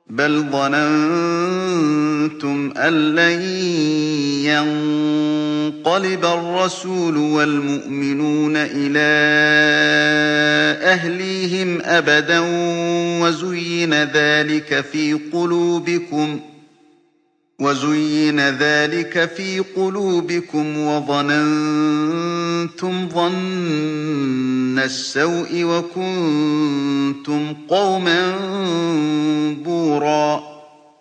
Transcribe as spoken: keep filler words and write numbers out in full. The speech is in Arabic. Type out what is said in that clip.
بَلْ ظَنَنتُمْ أَن لَّن يَنقَلِبَ الرَّسُولُ وَالْمُؤْمِنُونَ إِلَىٰ أَهْلِيهِمْ أَبَدًا وَزُيِّنَ ذَٰلِكَ فِي قُلُوبِكُمْ وَظَنَنتُمْ ظَنَّ السَّوْءِ وَكُنتُمْ قَوْمًا بُورًا